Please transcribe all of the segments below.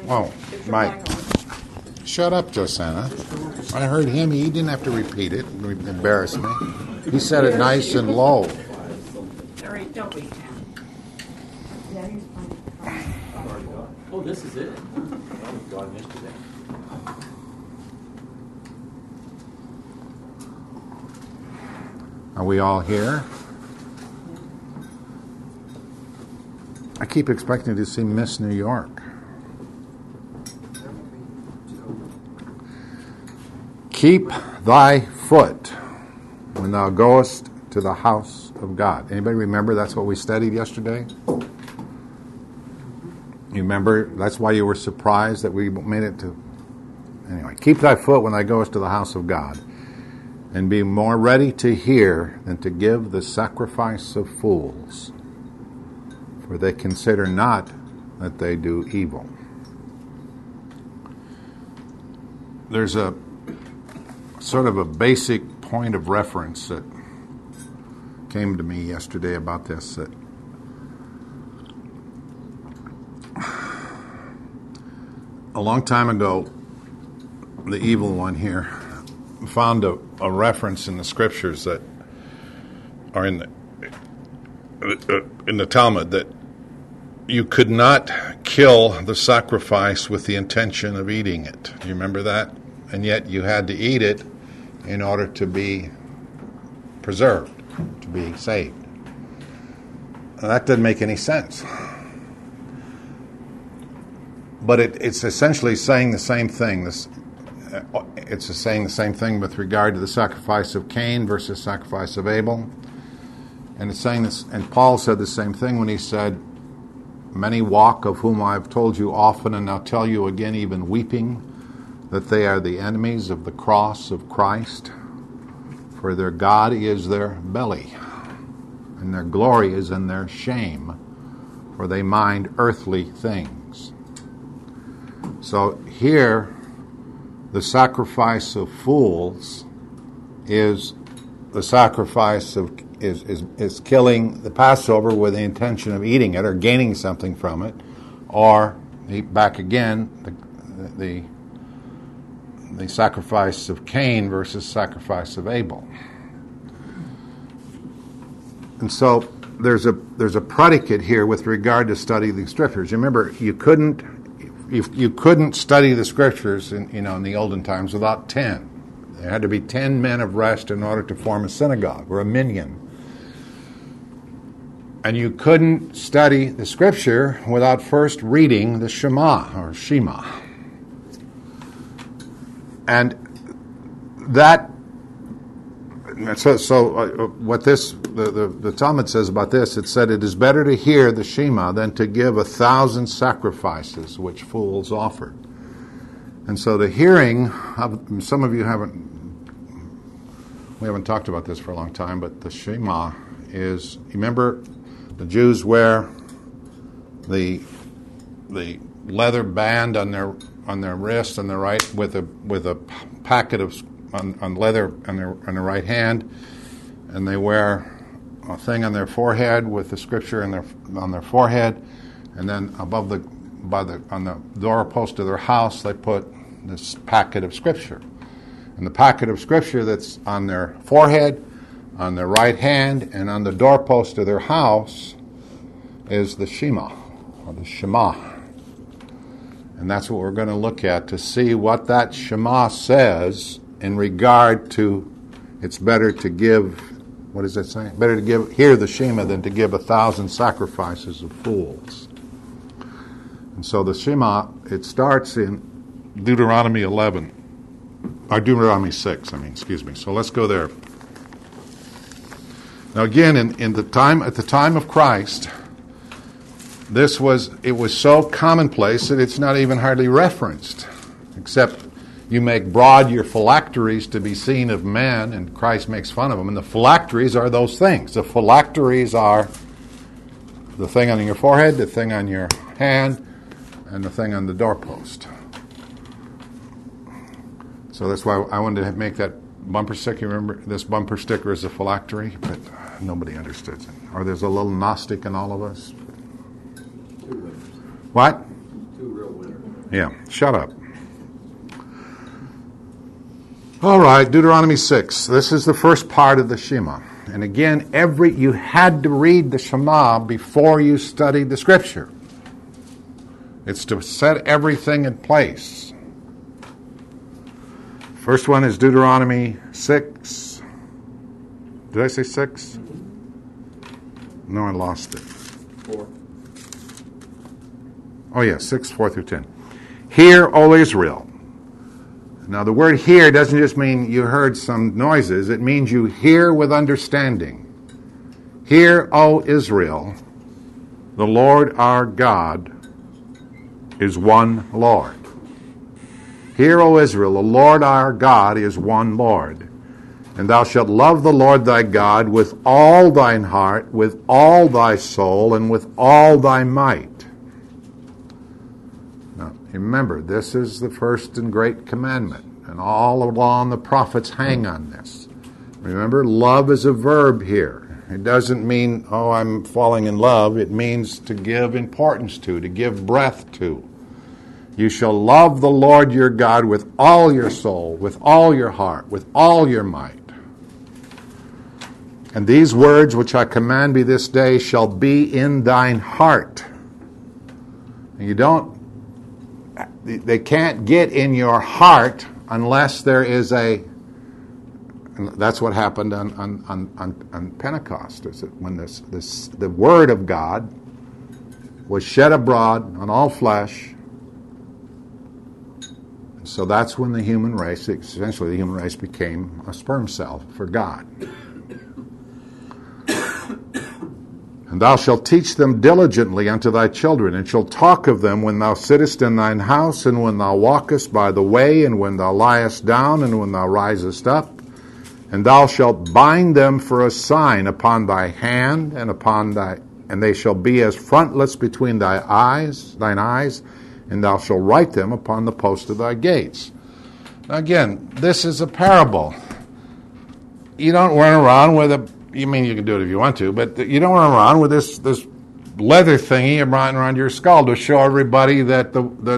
Oh, Mike. Shut up, Josanna. I heard him. He didn't have to repeat it. Embarrass me. He said it nice and low. Jerry, don't be Oh, this is it? I was gone yesterday. Are we all here? I keep expecting to see Miss New York. Keep thy foot when thou goest to the house of God. Anybody remember that's what we studied yesterday? You remember? That's why you were surprised that we made it to... Anyway, keep thy foot when thou goest to the house of God, and be more ready to hear than to give the sacrifice of fools, for they consider not that they do evil. There's a sort of a basic point of reference that came to me yesterday about this, that a long time ago, the evil one here found a reference in the scriptures that are in the Talmud that you could not kill the sacrifice with the intention of eating it. Do you remember that? And yet you had to eat it in order to be preserved, to be saved. Now, that doesn't make any sense. But it's essentially saying the same thing. It's saying the same thing with regard to the sacrifice of Cain versus sacrifice of Abel. And it's saying this, and Paul said the same thing when he said, "Many walk, of whom I have told you often, and now tell you again, even weeping, that they are the enemies of the cross of Christ. For their God is their belly, and their glory is in their shame, for they mind earthly things." So here, the sacrifice of fools is the sacrifice of is killing the Passover with the intention of eating it or gaining something from it, or back again the sacrifice of Cain versus sacrifice of Abel. And so there's a predicate here with regard to studying the scriptures. Remember, you couldn't study the scriptures in the olden times without 10. There had to be 10 men of rest in order to form a synagogue or a minyan. And you couldn't study the scripture without first reading the Shema or Shema. And that, what this, the Talmud says about this, it said, "It is better to hear the Shema than to give 1,000 sacrifices which fools offer." And so the hearing, some of you we haven't talked about this for a long time, but the Shema is, you remember the Jews wear the leather band on their wrist on the right with a packet of on leather on their right hand, and they wear a thing on their forehead with the scripture on their forehead, and then above on the doorpost of their house they put this packet of scripture. And the packet of scripture that's on their forehead, on their right hand, and on the doorpost of their house is the Shema, or the Shema. And that's what we're going to look at to see what that Shema says in regard to it's better to give, what does it say? Better to hear the Shema than to give 1,000 sacrifices of fools. And so the Shema, it starts in Deuteronomy 11. Or Deuteronomy 6, excuse me. So let's go there. Now again, at the time of Christ, it was so commonplace that it's not even hardly referenced, except you make broad your phylacteries to be seen of men, and Christ makes fun of them. And the phylacteries are those things. The phylacteries are the thing on your forehead, the thing on your hand, and the thing on the doorpost. So that's why I wanted to make that bumper sticker. Remember, this bumper sticker is a phylactery, but nobody understood it. Or there's a little Gnostic in all of us. Two winners. What? Two real Yeah, shut up. All right, Deuteronomy 6. This is the first part of the Shema. And again, you had to read the Shema before you studied the Scripture. It's to set everything in place. First one is Deuteronomy 6. Did I say 6? No, I lost it. 4. Oh, yeah, 6, 4 through 10. Hear, O Israel. Now, the word hear doesn't just mean you heard some noises. It means you hear with understanding. Hear, O Israel, the Lord our God is one Lord. Hear, O Israel, the Lord our God is one Lord. And thou shalt love the Lord thy God with all thine heart, with all thy soul, and with all thy might. Now, remember, this is the first and great commandment, and all along the prophets hang on this. Remember, love is a verb here. It doesn't mean, oh, I'm falling in love. It means to give importance to give breath to. You shall love the Lord your God with all your soul, with all your heart, with all your might. And these words which I command thee this day shall be in thine heart. They can't get in your heart unless there is and that's what happened on Pentecost. Is it when the Word of God was shed abroad on all flesh. So that's when essentially the human race became a sperm cell for God. And thou shalt teach them diligently unto thy children, and shalt talk of them when thou sittest in thine house, and when thou walkest by the way, and when thou liest down, and when thou risest up. And thou shalt bind them for a sign upon thy hand, and they shall be as frontlets between thine eyes, and thou shalt write them upon the post of thy gates. Now again, this is a parable. You don't run around with you can do it if you want to, but you don't run around with this leather thingy around your skull to show everybody that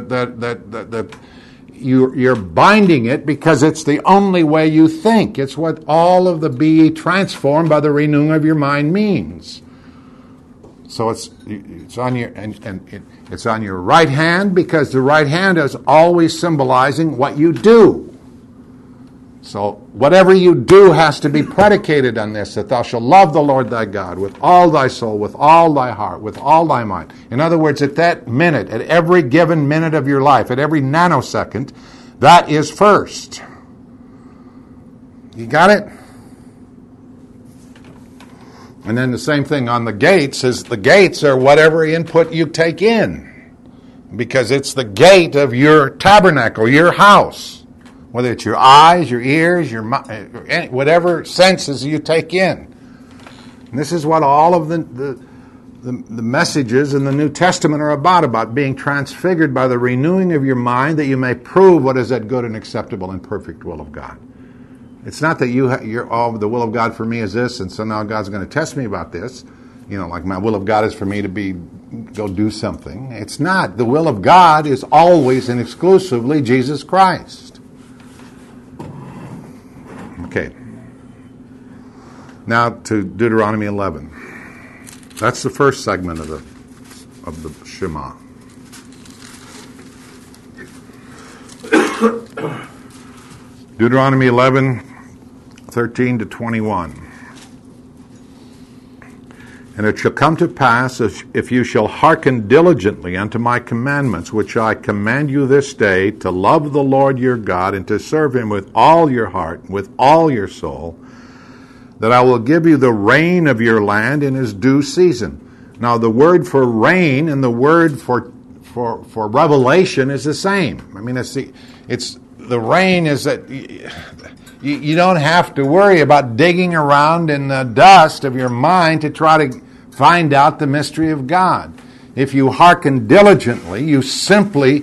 you're binding it because it's the only way you think. It's what all of the be ye transformed by the renewing of your mind means. So it's on your it's on your right hand because the right hand is always symbolizing what you do. So whatever you do has to be predicated on this, that thou shalt love the Lord thy God with all thy soul, with all thy heart, with all thy mind. In other words, at that minute, at every given minute of your life, at every nanosecond, that is first. You got it? And then the same thing on the gates is the gates are whatever input you take in, because it's the gate of your tabernacle, your house. Whether it's your eyes, your ears, whatever senses you take in. And this is what all of the messages in the New Testament are about being transfigured by the renewing of your mind, that you may prove what is that good and acceptable and perfect will of God. It's not that the will of God for me is this, and so now God's going to test me about this. Like my will of God is for me to go do something. It's not. The will of God is always and exclusively Jesus Christ. Okay. Now to Deuteronomy 11. That's the first segment of the Shema. Deuteronomy 11, 13 to 21. And it shall come to pass, if you shall hearken diligently unto my commandments, which I command you this day, to love the Lord your God, and to serve him with all your heart, with all your soul, that I will give you the rain of your land in his due season. Now, the word for rain and the word for revelation is the same. I mean, it's the rain is that you don't have to worry about digging around in the dust of your mind to try to find out the mystery of God. If you hearken diligently, you simply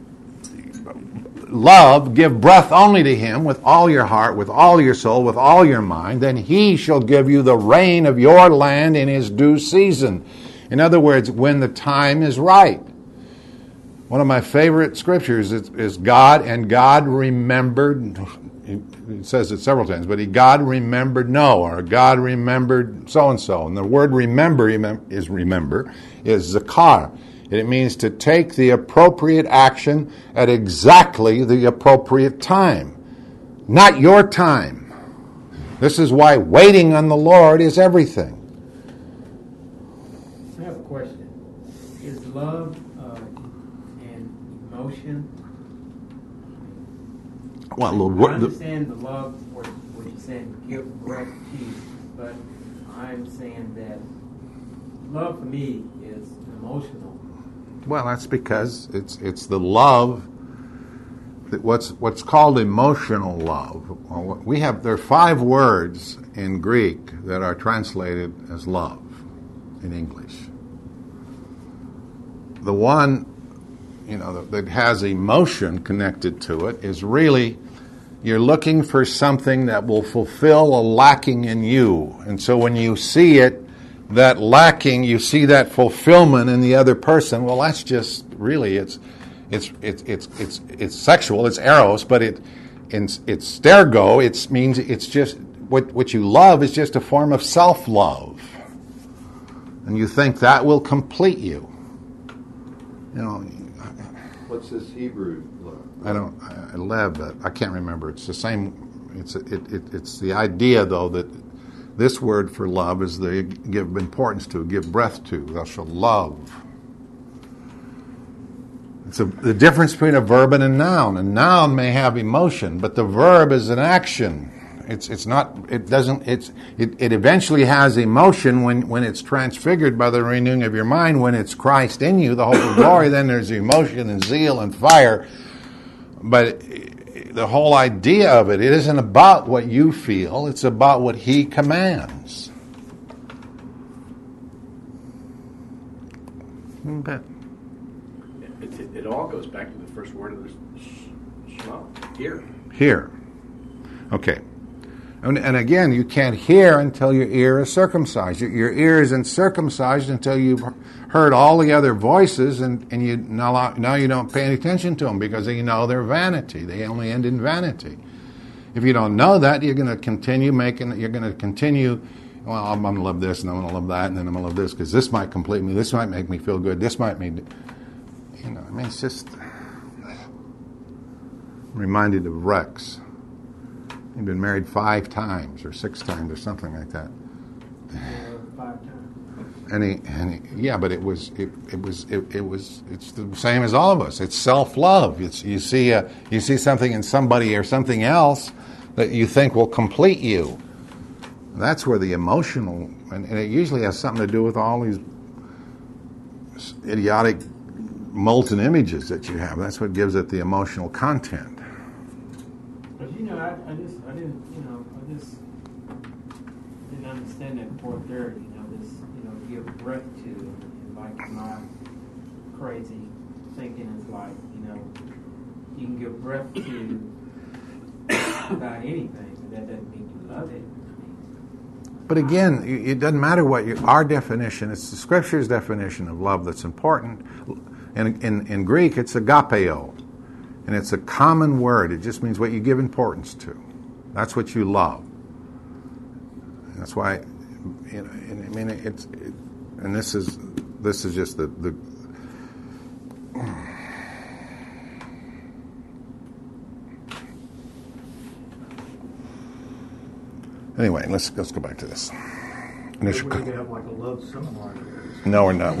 give breath only to him with all your heart, with all your soul, with all your mind, then he shall give you the rain of your land in his due season. In other words, when the time is right. One of my favorite scriptures is God, and God remembered. It says it several times, but God remembered Noah, or God remembered so-and-so. And the word remember is zakar. It means to take the appropriate action at exactly the appropriate time. Not your time. This is why waiting on the Lord is everything. I have a question. Is love and emotion? Well, I understand the love, what you're saying, give breath to you, but I'm saying that love for me is emotional. well, that's because it's the love. What's called emotional love. There are 5 words in Greek that are translated as love in English. The one, that has emotion connected to it is really, you're looking for something that will fulfill a lacking in you. And so when you see it, that lacking, you see that fulfillment in the other person. Well, that's just really, it's sexual, it's eros, but it's stergo. It means it's just what you love is just a form of self-love, and you think that will complete you. What's this Hebrew love? I can't remember. It's the same. It's the idea though that this word for love is the give importance to, give breath to. Thou shalt love. It's the difference between a verb and a noun. A noun may have emotion, but the verb is an action. It eventually has emotion when it's transfigured by the renewing of your mind. When it's Christ in you, the hope of glory, then there's emotion and zeal and fire. But the whole idea of it isn't about what you feel, it's about what He commands. Okay. It all goes back to the first word of the Shema. Hear. Okay. And again, you can't hear until your ear is circumcised. Your ear isn't circumcised until you've heard all the other voices, and you now you don't pay any attention to them because you know they're vanity. They only end in vanity. If you don't know that, you're going to continue well, I'm going to love this, and I'm going to love that, and then I'm going to love this because this might complete me, this might make me feel good, this might mean, it's just I'm reminded of Rex. He'd been married 5 times or 6 times or something like that. 5 times. But it's the same as all of us. It's self-love. You see something in somebody or something else that you think will complete you. That's where the emotional, and it usually has something to do with all these idiotic molten images that you have. That's what gives it the emotional content. But I just didn't understand that 4:30. Give breath to, and like my crazy thinking is like, you can give breath to about anything, but that doesn't mean you love it. But again, it doesn't matter what our definition. It's the Scripture's definition of love that's important. In Greek, it's agapeo. And it's a common word. It just means what you give importance to. That's what you love. That's why, and this is just the anyway. Let's go back to this. Maybe we could have like a love seminar here. No, we're not. I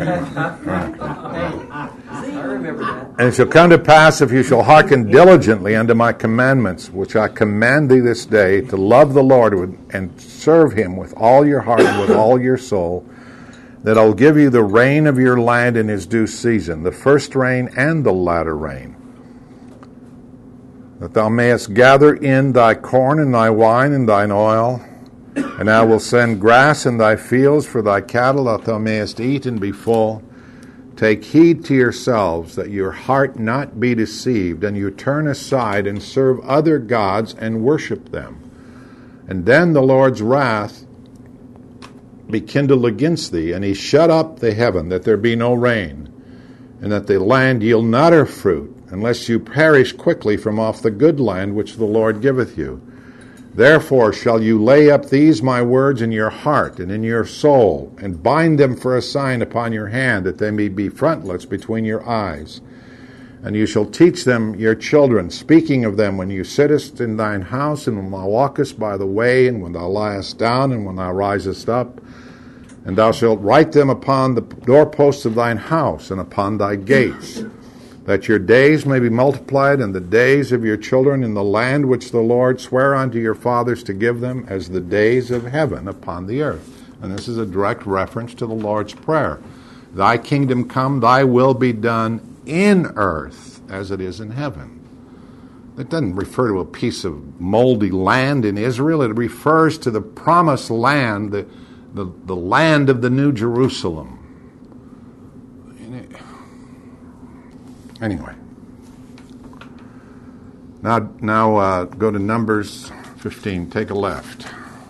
remember that. And it shall come to pass, if you shall hearken diligently unto my commandments, which I command thee this day, to love the Lord and serve Him with all your heart and with all your soul, that I'll give you the rain of your land in his due season, the first rain and the latter rain, that thou mayest gather in thy corn and thy wine and thine oil, and I will send grass in thy fields for thy cattle, that thou mayest eat and be full. Take heed to yourselves, that your heart not be deceived, and you turn aside and serve other gods and worship them. And then the Lord's wrath be kindled against thee, and he shut up the heaven, that there be no rain, and that the land yield not her fruit, unless you perish quickly from off the good land which the Lord giveth you. Therefore shall you lay up these my words in your heart and in your soul, and bind them for a sign upon your hand, that they may be frontlets between your eyes. And you shall teach them your children, speaking of them when you sittest in thine house, and when thou walkest by the way, and when thou liest down, and when thou risest up. And thou shalt write them upon the doorposts of thine house, and upon thy gates, that your days may be multiplied, and the days of your children in the land which the Lord sware unto your fathers to give them, as the days of heaven upon the earth. And this is a direct reference to the Lord's Prayer. Thy kingdom come, thy will be done in earth as it is in heaven. It doesn't refer to a piece of moldy land in Israel. It refers to the promised land, the land of the New Jerusalem. Anyway, now go to Numbers 15. Take a left.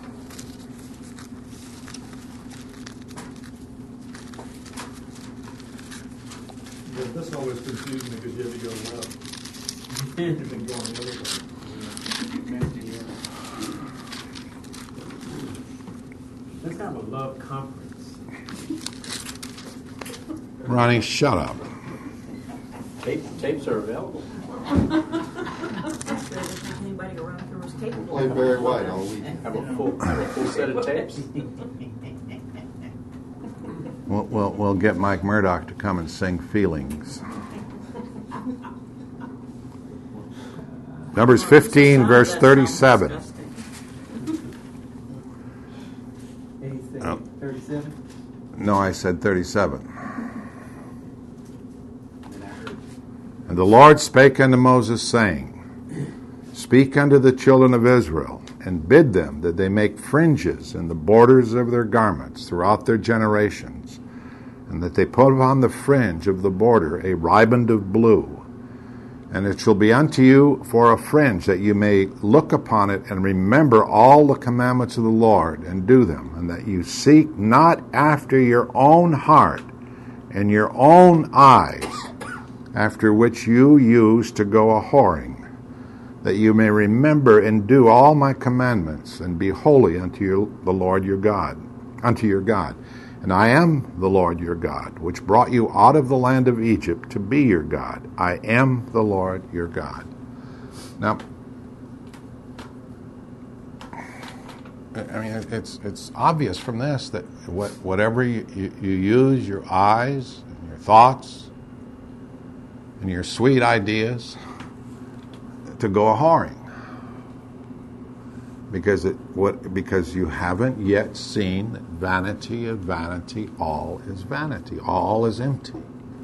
Yeah, this always confused me because you have to go left. You've been going the other way. Let's have a love conference. Ronnie, shut up. Tapes are available. Anybody around here was capable. Play Barry White all week. Have a full set of tapes. We'll get Mike Murdoch to come and sing Feelings. Numbers 15, verse 37. 37? No, I said 37. And the Lord spake unto Moses, saying, Speak unto the children of Israel, and bid them that they make fringes in the borders of their garments throughout their generations, and that they put upon the fringe of the border a riband of blue. And it shall be unto you for a fringe, that you may look upon it and remember all the commandments of the Lord, and do them, and that you seek not after your own heart and your own eyes, after which you used to go a-whoring, that you may remember and do all my commandments, and be holy unto the Lord your God, unto your God. And I am the Lord your God, which brought you out of the land of Egypt to be your God. I am the Lord your God. Now, I mean, it's obvious from this that whatever you use, your eyes, and your thoughts, and your sweet ideas, to go a-whoring. Because you haven't yet seen that vanity of vanity, all is vanity. All is empty.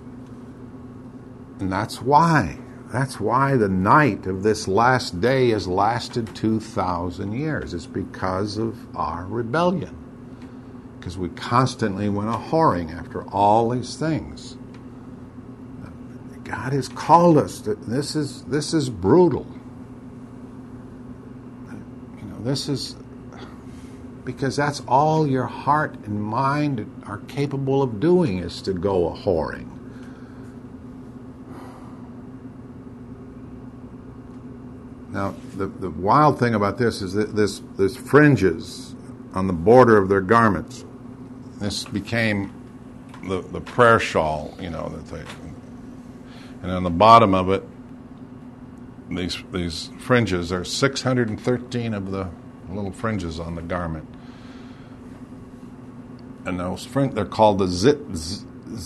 And that's why the night of this last day has lasted 2,000 years. It's because of our rebellion. Because we constantly went a-whoring after all these things. God has called us. This is brutal. This is because that's all your heart and mind are capable of doing, is to go a-whoring. Now, the wild thing about this is that this fringes on the border of their garments. This became the prayer shawl, that they. And on the bottom of it, these fringes, there are 613 of the little fringes on the garment. And those they're called the zitz.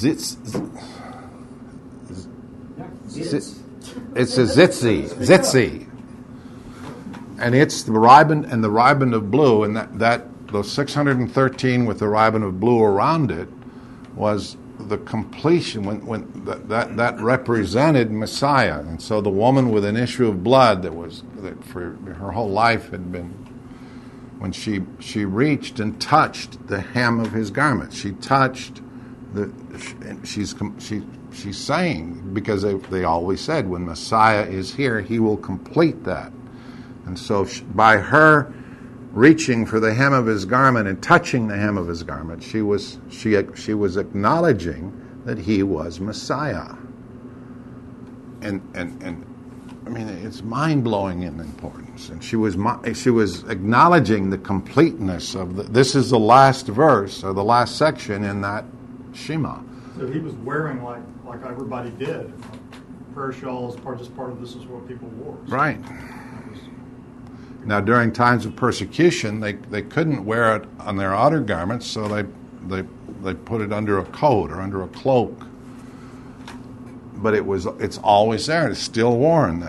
It's a zitzi. And it's the riband of blue, and that those 613 with the riband of blue around it was the completion when that represented Messiah. And so the woman with an issue of blood that for her whole life had been, when she reached and touched the hem of his garment, she touched she's saying, because they always said when Messiah is here, he will complete that. And so by her reaching for the hem of his garment and touching the hem of his garment, she was acknowledging that he was Messiah. And I mean, it's mind-blowing in importance. And she was acknowledging the completeness of this is the last verse or the last section in that Shema. So he was wearing like everybody did. Prayer shawls, part of this is what people wore. So Right. that was- Now, during times of persecution, they couldn't wear it on their outer garments, so they put it under a coat or under a cloak. But it's always there. It's still worn.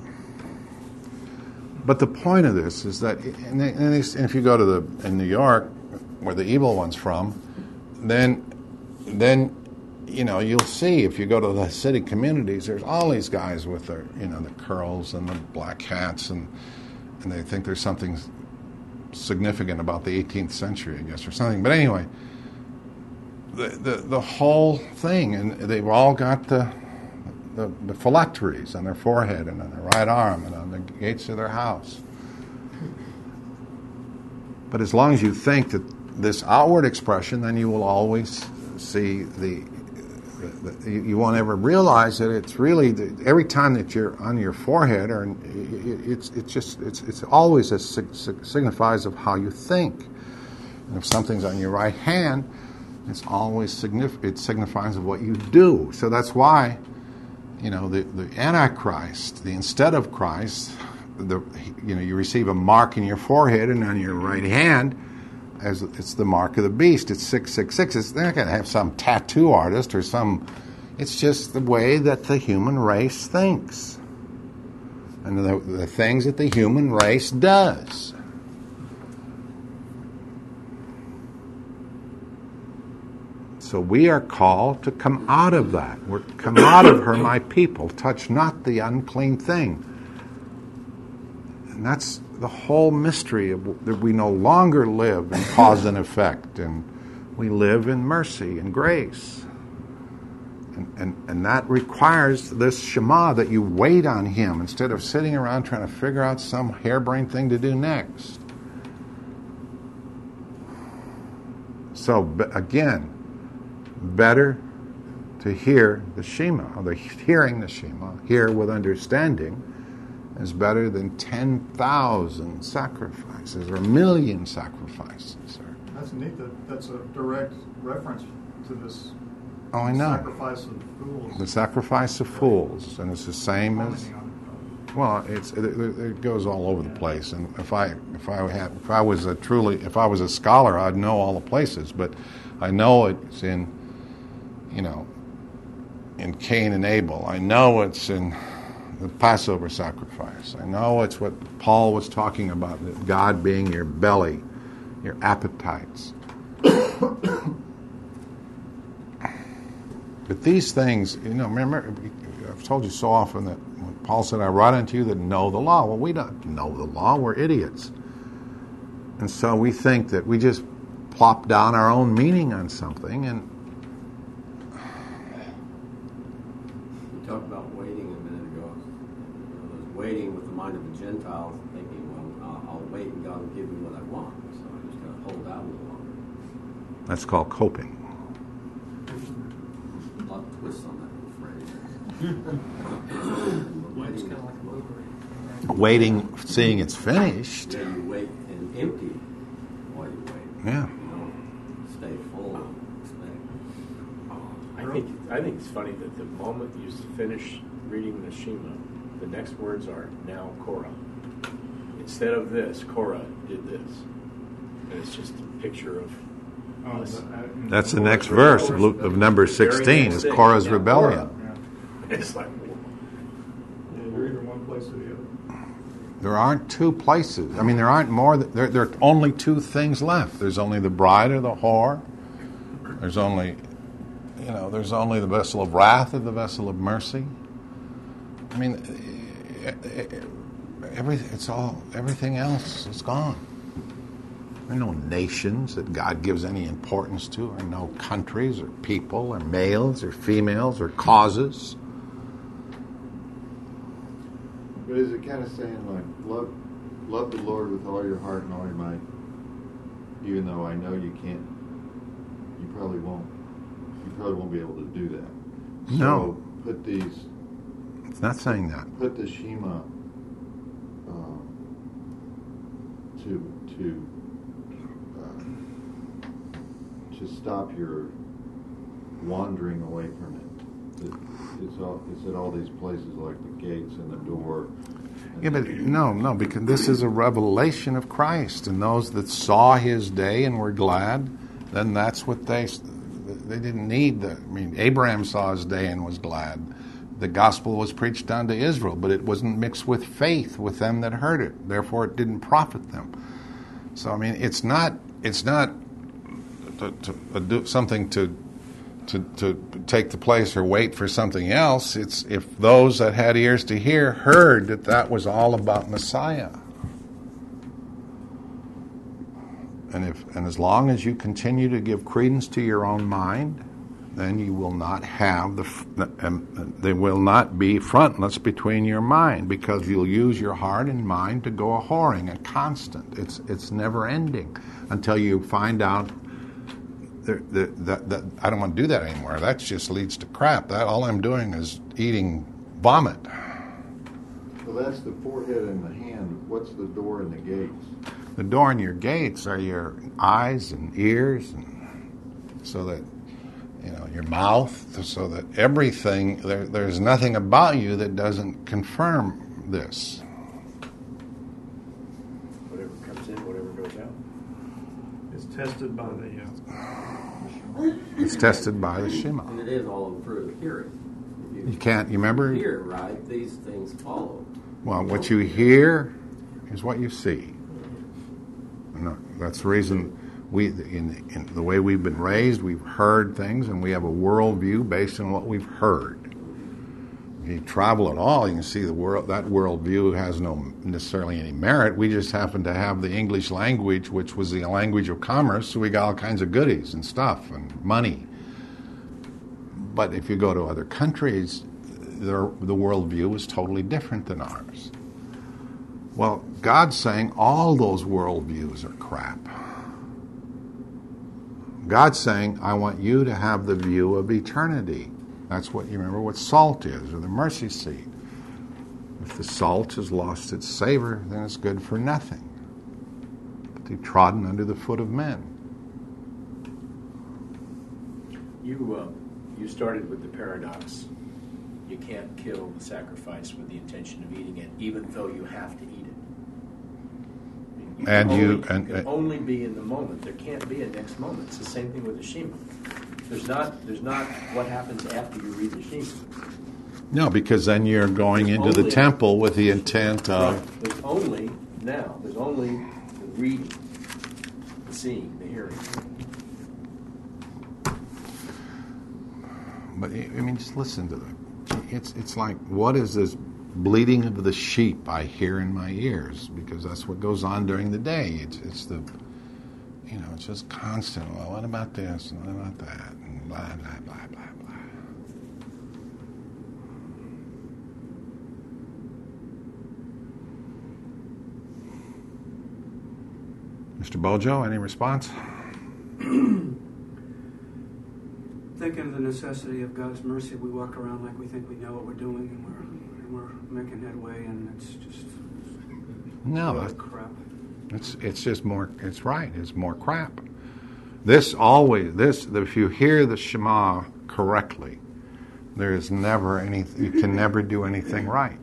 But the point of this is that, and if you go to in New York, where the evil one's from, then you'll see if you go to the city communities, there's all these guys with their the curls and the black hats, and they think there's something significant about the 18th century, I guess, or something. But anyway, the whole thing, and they've all got the phylacteries on their forehead and on their right arm and on the gates of their house. But as long as you think that this outward expression, then you will always see you won't ever realize that it's really every time that you're on your forehead, or it's always signifies of how you think. And if something's on your right hand, it's always it signifies of what you do. So that's why the Antichrist, the instead of Christ, you receive a mark in your forehead and on your right hand, as it's the mark of the beast. It's 666. They're not going to have some tattoo artist or some. It's just the way that the human race thinks, and the things that the human race does. So we are called to come out of that. We're come out of her, my people. Touch not the unclean thing. And that's the whole mystery of that we no longer live in cause and effect, and we live in mercy and grace. And that requires this Shema, that you wait on Him instead of sitting around trying to figure out some harebrained thing to do next. So again, better to hear the Shema, or hearing the Shema, hear with understanding, is better than 10,000 sacrifices or 1,000,000 sacrifices. That's neat. That's a direct reference to this Oh, I know. sacrifice of fools. The sacrifice of fools, and it's the same as. Well, it goes all over the place, and if I was a scholar, I'd know all the places. But I know it's in Cain and Abel. I know it's in the Passover sacrifice. I know it's what Paul was talking about, that God being your belly, your appetites. But these things, remember, I've told you so often that when Paul said, I write unto you that know the law. Well, we don't know the law. We're idiots. And so we think that we just plop down our own meaning on something. And We talked about waiting a minute ago. I was waiting with the mind of the Gentiles, thinking, well, I'll wait and God will give me what I want. So I'm just going to hold out a little longer. that's called coping. A lot of twists on that little phrase. It's kind of like a movie. Waiting, seeing it's finished. Yeah, you wait and empty while you wait. Yeah. You don't stay full and expect. I think it's funny that the moment you finish reading the Shema, the next words are now Korah. Instead of this, Korah did this. And it's just a picture of us. That's the next verse of number 16, is Korah's rebellion. It's like, You're either one place or the other. There aren't two places. I mean, there aren't more. There are only two things left. There's only the bride or the whore. There's only the vessel of wrath or the vessel of mercy. I mean, everything else is gone. There are no nations that God gives any importance to, or no countries or people or males or females or causes. But is it kind of saying, like, love the Lord with all your heart and all your might, even though I know you can't, you probably won't. You probably won't be able to do that. No. So put these, It's not saying that. put the Shema to stop your wandering away from it. It's at all these places like the gates and the door. Yeah, but no, because this is a revelation of Christ, and those that saw His day and were glad, then that's what they didn't need. Abraham saw his day and was glad. The gospel was preached unto Israel, but it wasn't mixed with faith with them that heard it. Therefore, it didn't profit them. So, it's not something to take the place or wait for something else. It's if those that had ears to hear heard that was all about Messiah. And as long as you continue to give credence to your own mind, then you will not have there will not be frontlets between your mind, because you'll use your heart and mind to go a whoring, a constant. It's never ending until you find out that I don't want to do that anymore. That just leads to crap. That all I'm doing is eating vomit. Well, that's the forehead and the hand. What's the door and the gates? The door and your gates are your eyes and ears, and so that your mouth, so that everything there's nothing about you that doesn't confirm this. Whatever comes in, whatever goes out. It's tested by the It's tested by the Shema. And it is all in fruit of hearing. If You can't. You remember? hear right, these things follow. Well, what you hear is what you see. No, that's the reason in the way we've been raised, we've heard things, and we have a worldview based on what we've heard. If you travel at all, you can see that worldview has no necessarily any merit. We just happen to have the English language, which was the language of commerce, so we got all kinds of goodies and stuff and money. But if you go to other countries, the worldview is totally different than ours. Well, God's saying all those worldviews are crap. God's saying, I want you to have the view of eternity. That's what you remember what salt is, or the mercy seat. If the salt has lost its savor, then it's good for nothing, but to be trodden under the foot of men. You started with the paradox. You can't kill the sacrifice with the intention of eating it, even though you have to eat it. You can only be in the moment. There can't be a next moment. It's the same thing with the Shema. There's not what happens after you read the Shema. No, because then you're going into the temple with the intent of... Right. There's only the reading, the seeing, the hearing. But, just listen to them. It's like, what is this bleating of the sheep I hear in my ears? Because that's what goes on during the day. It's the, it's just constant. Well, what about this and what about that and blah blah blah blah blah. Mr. Bojo, any response? Thinking of the necessity of God's mercy, we walk around like we think we know what we're doing, and we're making headway, and it's just crap. It's just more. It's right. It's more crap. If you hear the Shema correctly, there is never anything. You can never do anything right,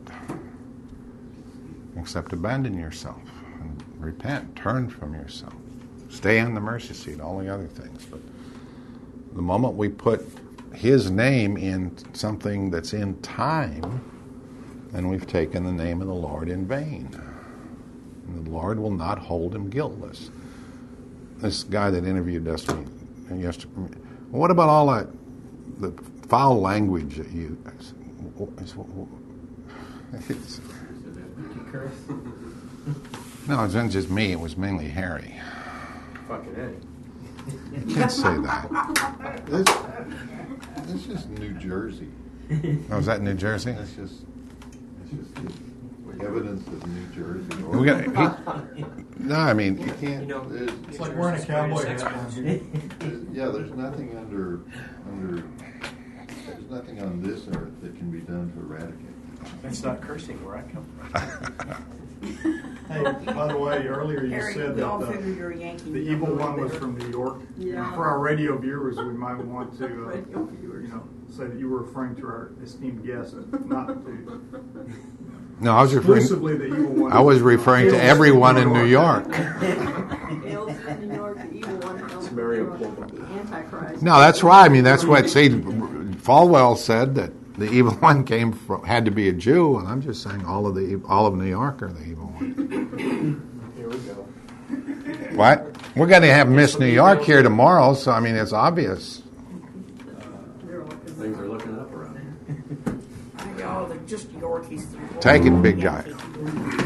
except abandon yourself and repent, turn from yourself, stay on the mercy seat, all the other things, but. The moment we put His name in something that's in time, then we've taken the name of the Lord in vain. And the Lord will not hold him guiltless. This guy that interviewed us yesterday, what about all that, the foul language that you... No, it wasn't just me. It was mainly Harry. Fucking A. You can't say that. That's just New Jersey. Oh, is that New Jersey? That's just evidence of New Jersey. Or We no, I mean, you can't. You know, There's- It's like wearing a cowboy hat down here. Yeah, there's nothing under, there's nothing on this earth that can be done to eradicate it. That's not cursing where I come from. Hey, by the way, earlier you Harry, said we all that figured you're a Yankee. the evil one was from New York. Yeah. For our radio viewers, we might want to, Radio viewers. say that you were referring to our esteemed guest, not to No, I was referring. exclusively the evil one. I was referring to everyone in New York. Hails from New York, the evil one. Hails from Mary New York, Plummer. the Antichrist. No, that's right. I mean, that's what. See, Falwell said that the evil one had to be a Jew, and I'm just saying all of New York are the evil one. Here we go. What? We're going to have Miss New York here tomorrow, so I mean, it's obvious. They're looking. Things are looking up around here. Y'all, they're just Yorkies. Take it, big guy. Yankees.